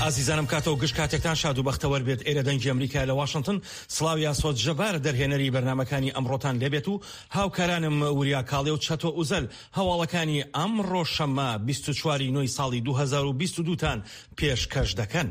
ئازیزانم کاتەوە گشت کاتێکتان شاد و بەختەوەر بێت. ئێرە دەنگی ئەمریکا لە واشنگتن سڵاوی ئاسۆت جەبار دەرهێنەری بەرنامەکانی ئەمڕۆتان لێبێت و هاوکارانم وریا کاڵێ و چەتۆ ئوزەل هەواڵەکانی ئەمڕۆ شەممە 24 نۆی ساڵی 2022 تان پێشکەش دەکەن.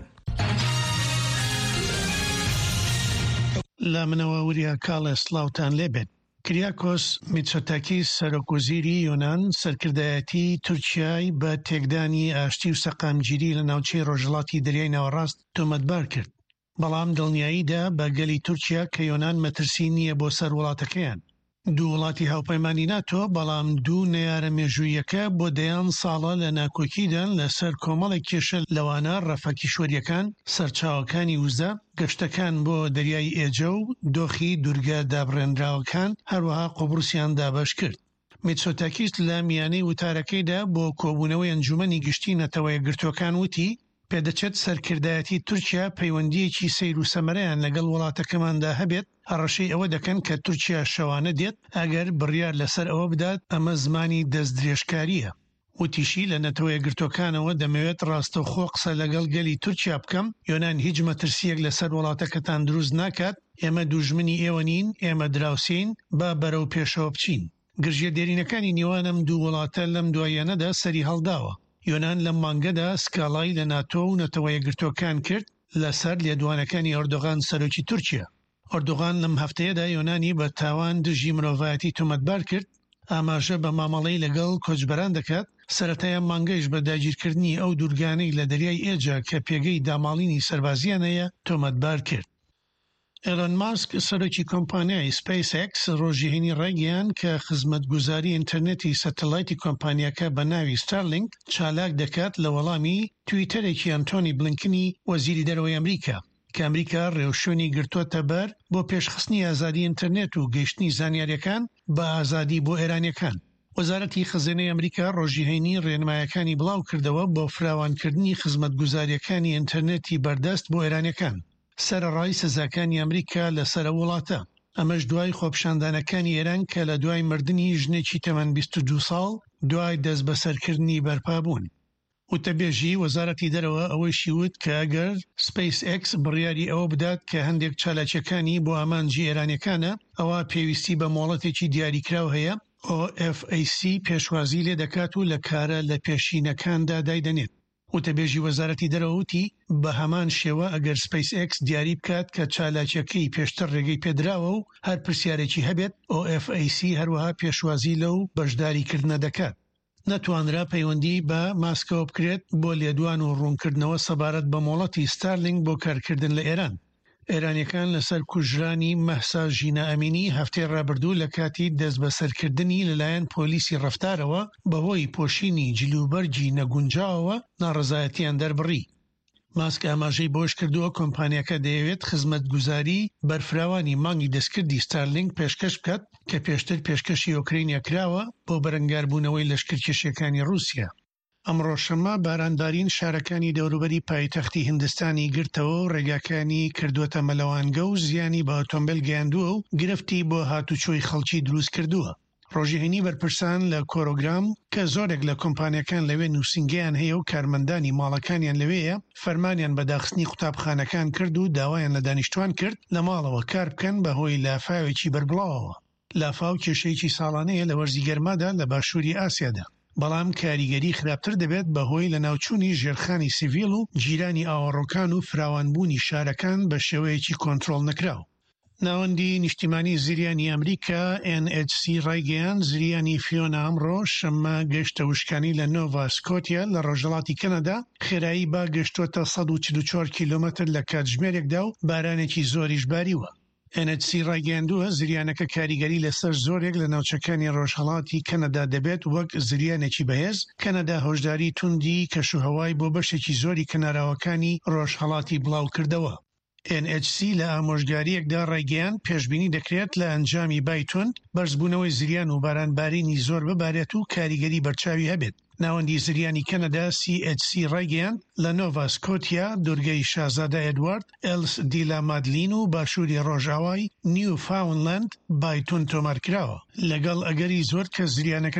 لە منەوە وریا کاڵێ سڵاوتان لێبێت. کریاکۆس میتسۆتاکیس سەرۆکوەزیری یۆنان سەرکردایەتی تورکیای بە تێکدانی ئاشتی و سەقامگیری لە ناوچەی ڕۆژهەڵاتی دەریای ناوەڕاست تۆمەتبار کرد. بەڵام دڵنیاییدا بە گەلی تورکیا کە یۆنان مەترسی نییە بۆ سەر وڵاتەکەیان. دوو وڵاتی هاوپەیمانی ناتۆ بەڵام دوو نەیارە مێژوویەکە بۆ دەیان ساڵە لە ناکۆکیدان لەسەر کۆمەڵێک کێشە لەوانە ڕەفەکیشوەریەکان سەرچاوەکانی وزە گەشتەکان بۆ دەریای ئێجە و دۆخی دوورگە دابڕێنراوەکان هەروەها قوبروسیان دابەش کرد. میتسۆتاکیس لە میانەی وتارەکەیدا بۆ کۆبوونەوەی ئەنجومەنی گشتی نەتەوە یەکگرتووەکان وتی پێدەچێت سەرکردایەتی تورکیا پەیوەندیەکی سەیر و سەمەرەیان لەگەڵ وڵاتەکەماندا هەبێت هەڕەشەی ئەوە دەکەن کە تورکیا شەوانە دێت ئەگەر بڕیار لەسەر ئەوە بدات ئەمە زمانی دەستدرێژکاریە. وتیشی لە نەتەوە یەکگرتوەکانەوە دەمەوێت ڕاستەوخۆ قسە لەگەڵ گەلی تورکیا بکەم. یۆنان هیچ مەترسیەک لەسەر وڵاتەکەتان دروست ناکات. ئێمە دوژمنی ئێوە نین، ئێمە دراوسین، با بەرەو پێشەوە بچین. گرژیە دێرینەکانی نێوانم دوو وڵاتە لەم دوایەنەدا سەری هەڵداوە. یۆنان لەم مانگەدا سکاڵای لە ناتۆ و نەتەوە یەکگرتوەکان کرد لەسەر لێدوانەکانی ئەردۆغان سەرۆکی تورکیا. ئەردۆغان لەم هەفتەیەدا یۆنانی بە تاوان دژی مرۆڤایەتی تۆمەتبار کرد، ئاماژە بە مامەڵەی لەگەڵ کۆچبەران دەکات. سەرەتایە مانگەیش بە داگیرکردنی ئەو دوورگانەی لە دەریای ئێجا کە پێگەی داماڵینی سەربازیانەیە تۆمەتبار کرد. ئێلۆن ماسک سەرۆکی کۆمپانیای سپیس ئێکس ڕۆژیهێنی ڕایگەیان کە خزمەتگوزاری ئینتەرنێتی سەتەلایتی کۆمپانیاکە بە ناوی ستارلینک چالاک دەکات لە وەڵامی تویتەرێکی ئەنتۆنی بلینکنی وەزیری دەرەوەی ئەمریکا کە ئەمریکا ڕێوشوێنی گرتووەتە بەر بۆ پێشخستنی ئازادی ئینتەرنێت و گەیشتنی زانیاریەکان بە ئازادی بۆ ئێرانیەکان. وەزارەتی خزینەی ئەمریکا ڕۆژیهێنی ڕێنمایەکانی بڵاو کردەوە بۆ فراوانکردنی خزمەتگوزاریەکانی ئینتەرنێتی بەردەست بۆ ئێرانیەکان. سەرەڕای سزاکانی ئەمریکا لەسەر وڵاتە. ئەمەش دوای خۆپشاندانەکانی ئێران کە لە دوای مردنی ژنێکی تەمەن 22 ساڵ دوای دەست بەسەرکردنی بەرپابوون. وتەبێژی وەزارەتی دەرەوە ئەوەیشی وت کە ئەگەر سپیس ئێکس بڕیاری ئەوە بدات کە هەندێک چالاکیەکانی بۆ ئامانجی ئێرانیەکانە ئەوە پێویستی بە مۆڵەتێکی دیاریکراو هەیە OFAC پێشوازی لێ دەکات و لە کارە لە پێشینەکاندا دایدەنێت. وتەبێژی وەزارەتی دەرەوتی بە هەمان شێوە ئەگەر سپیس ئێکس دیاری بکات کە چالاکیەکەی پێشتر ڕێگەی پێدراوە و هەر پرسیارێکی هەبێت OFAC هەروەها پێشوازی لەو بەشداریکردنە دەکات. نەتوانرا پەیوەندی بە ماسکەوە بکرێت بۆ لێدوان و ڕوونکردنەوە سەبارەت بە مۆڵەتی ستارلینگ بۆ کارکردن لە ئێران. ئێرانیەکان لەسەر کوژرانی مەحسا ژینە ئەمینی هەفتەی ڕابردوو لە کاتی دەست بەسەرکردنی لەلایەن پۆلیسی ڕەفتارەوە بەهۆی پۆشینی جلوبەرجی نەگونجاوەوە ناڕەزایەتیان دەربڕی. ماسک ئاماژەی بۆش کردووە کۆمپانیەکە دەیەوێت خزمەتگوزاری بەرفراوانی مانگی دەستکردی ستارلینگ پێشکەش بکات کە پێشتر پێشکەشی ئۆکرینیا کراوە بۆ بەرەنگاربوونەوەی لەشکرکێشیەکانی رووسیا. ئەمڕۆ شەممە باراندارین شارەکانی دەوروبەری پایتەختی هیندستانی گرتەوە و ڕێگاکانی کردووەتە مەلەوانگە و زیانی بە ئۆتۆمبیل گەیاندووە و گرفتی بۆ هاتوچۆی خەڵکی دروست کردووە. ڕۆژیهێنی بەرپرسان لە کۆرۆگرام کە زۆرێک لە کۆمپانیەکان لەوێ نووسنگیان هەیە و کارمەندانی ماڵەکانیان لەوەیە فەرمانیان بە داخستنی قوتابخانەکان کرد و داوایان لە دانیشتوان کرد لە ماڵەوە کار بکەن بەهۆی لافاوێکی بەربڵاوەوە. لافاو کێشەیەکی ساڵانەیە لە وەرزی گەرمادا لە باشووری ئاسیادا، بەڵام کاریگەری خراپتر دەبێت بەهۆی لە ناوچوونی ژێرخانی سیڤیل و جیرانی ئاوەڕۆکان و فراوانبوونی شارەکان بە شێوەیەکی کۆنتڕۆڵ نەکراو. ناوەندی نیشتیمانی زریانی ئەمریکا NHC ڕایگەیان زریانی فیۆنا ئەمڕۆ شەممە گەشتە وشکانی لە نۆڤا سکۆتیا لە ڕۆژهەڵاتی کەنەدا خێرایی با گەشتوۆتە 144 کیلۆمەتر لە کاتژمێرێکدا و بارانێکی زۆریش باریوە. NHC ڕایگەیاندووە زریانەکە کاریگەری لەسەر زۆرێک لە ناوچەکانی ڕۆژهەڵاتی کەنەدا دەبێت وەک زریانێکی بەهێز. کەنەدا هۆشداری توندی کەشوهەوای بۆ بەشێکی زۆری کەناراوەکانی ڕۆژهەڵاتی بڵاو کردەوە. NHC لە ئامۆژگاریەکدا ڕایگەیان پێشبینی دەکرێت لە ئەنجامی بایتۆن بەرزبوونەوەی زریان و بارانبارینی زۆر ببارێت و کاریگەری بەرچاوی هەبێت. ناوەندی زریانی کەنەدا CHC ڕایگەیان لە نۆڤا سکۆتیا، دوورگەی شازادە ئێدوارد، ئێلس دیلا مادلین و باشووری ڕۆژاوای نیو فاونلند بایتۆن تۆمارکراوە. لەگەڵ ئەگەری زۆر کە زریانەکە